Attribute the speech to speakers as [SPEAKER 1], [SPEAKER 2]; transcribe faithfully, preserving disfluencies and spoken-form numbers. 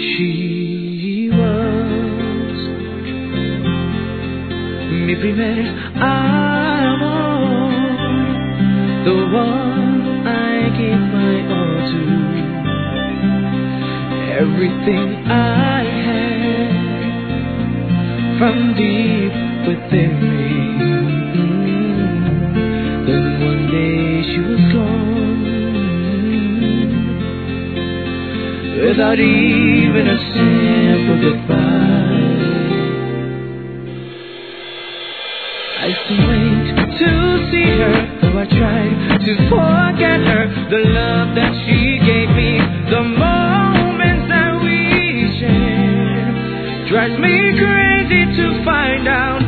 [SPEAKER 1] She was mi primer amor, the one I gave my all to, everything I had from deep within me. Then one day she was gone, without even a simple goodbye. I still wait to see her, though I tried to forget her. The love that she gave me, the moments that we shared, drives me crazy to find out